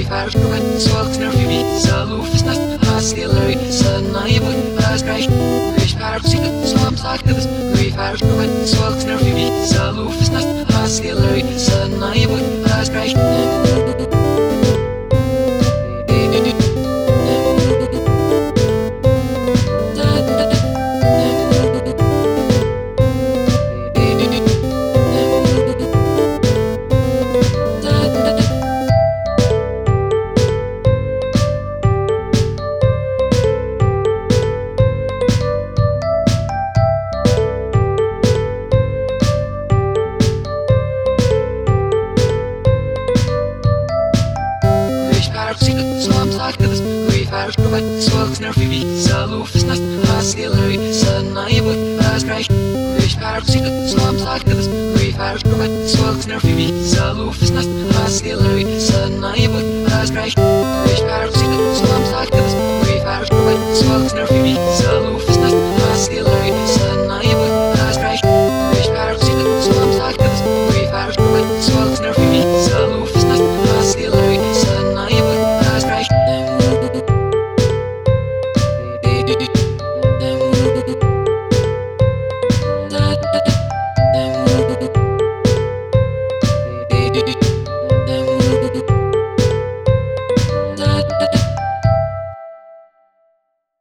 Verstehen, sorgt nur für mich, so Luft ist nicht, was die Leute sind, nein, was reicht. Ich verstehe, so sagt es, ich verstehen, sorgt nur für mich, so Luft ist nicht, was die Leute sind, nein, was reicht. We verstehen, sorgt nur für mich, so Luft ist nicht, was die Leute sind, nein, was reicht. Ich verstehe, so sagt es, we verstehen, sorgt nur für mich, so Luft ist nicht, was die Leute sind, nein, was reicht. Ich verstehe, so sagt es, we verstehen, sorgt nur für mich, so Luft ist nicht, was die Leute sind, nein, was reicht. Ich verstehe, so sagt es, we verstehen, sorgt nur für mich, so Luft ist nicht, was die Leute sind, nein, was reicht.